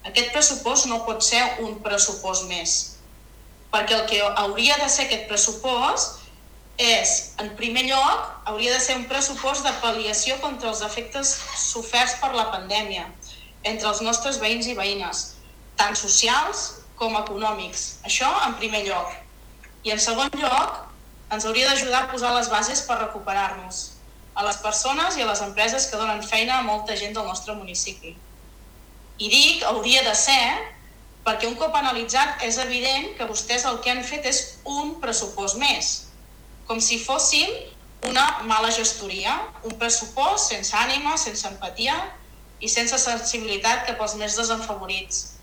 Aquest pressupost no pot ser un pressupost més, perquè el que hauria de ser aquest pressupost és, en primer lloc, hauria de ser un pressupost de pal·liació contra els efectes soferts per la pandèmia entre els nostres veïns i veïnes, tant socials com econòmics. Això en primer lloc. I en segon lloc, ens hauria d'ajudar a posar les bases per recuperar-nos, a les persones i a les empreses que donen feina a molta gent del nostre municipi. I dic hauria de ser perquè un cop analitzat és evident que vostès el que han fet és un pressupost més, com si fossin una mala gestoria, un pressupost sense ànima, sense empatia i sense sensibilitat cap als més desafavorits.